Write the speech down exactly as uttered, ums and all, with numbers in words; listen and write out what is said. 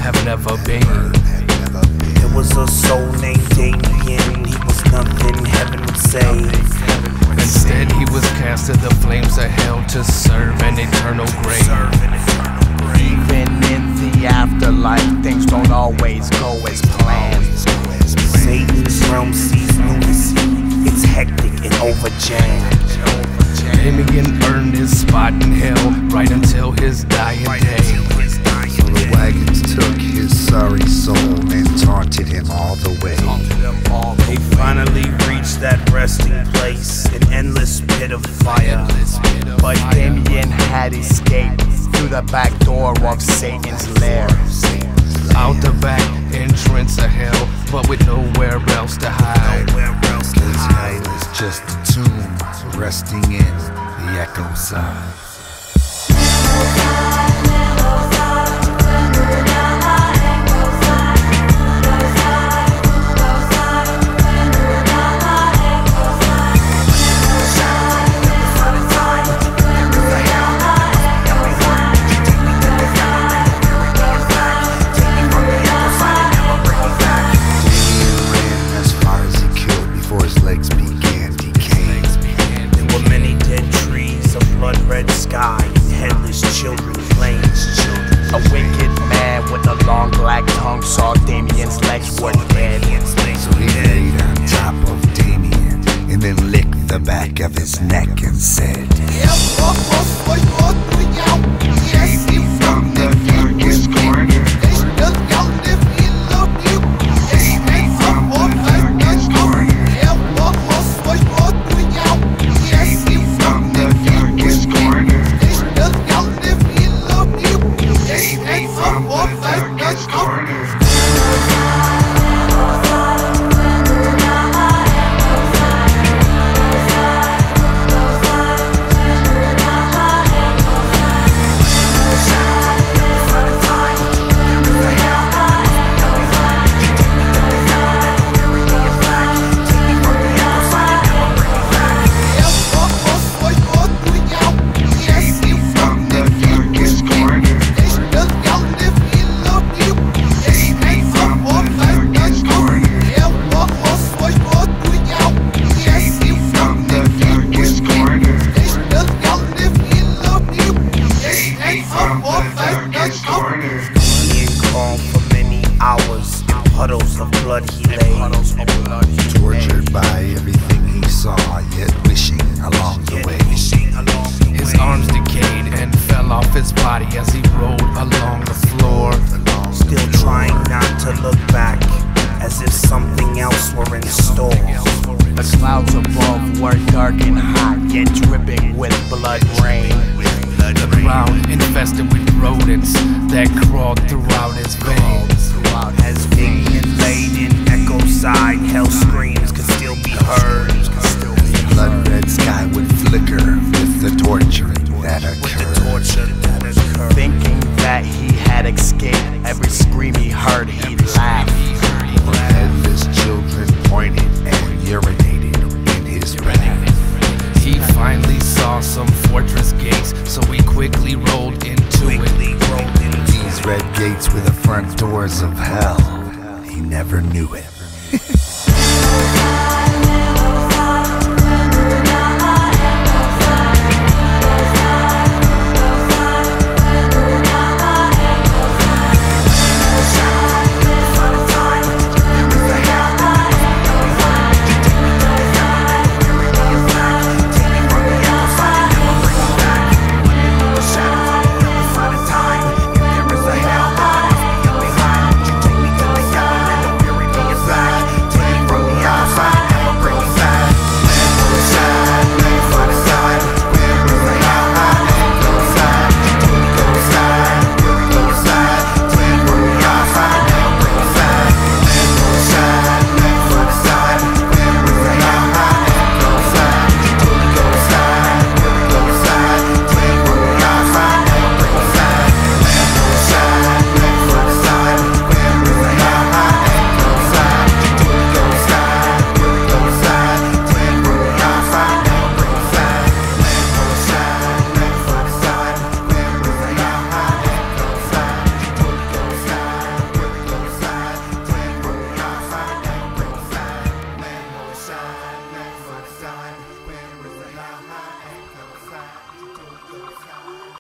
have never been. There was a soul named Damien, he was nothing heaven would save. Instead he was cast to the flames of hell to serve an eternal grave. Even in the afterlife, things don't always go as planned. Satan's realm sees lunacy, it's hectic and overjammed. Damien earned his spot in hell right until his dying day. So the wagons took his sorry soul and taunted him all the way. They finally reached that resting place, an endless pit of fire. But Damien had escaped through the back door of Satan's lair. Out the back entrance of hell, but with nowhere else to hide. His hell is just a tomb resting in the echo side. Red sky and headless children playing children. A wicked man with a long black tongue saw Damien's legs were dead. So he laid on top of Damien and then licked the back of his neck and said, "Save me from the darkest corner. Save me from the darkest corner. Save me from the darkest corner. Save me from the darkest corner." Damien crawled for many hours, in puddles of blood he lay. Tortured by everything he saw, yet wishing along the way. His arms decayed and fell off his body as he rolled along the floor. Still trying not to look back, as if something else were in store. The clouds above were dark and hot, yet dripping with blood rain. The ground infested with rodents that crawled throughout his veins. As Damien laid in echo side, hell screams could still be heard. The blood red sky would flicker with the torturing that occurred. Thinking that he had escaped, every scream he heard he'd laugh. The headless children pointed and urinated in his wrath. He finally saw some fortress gates, so he quickly rolled into it. These red gates were the front doors of hell. He never knew it.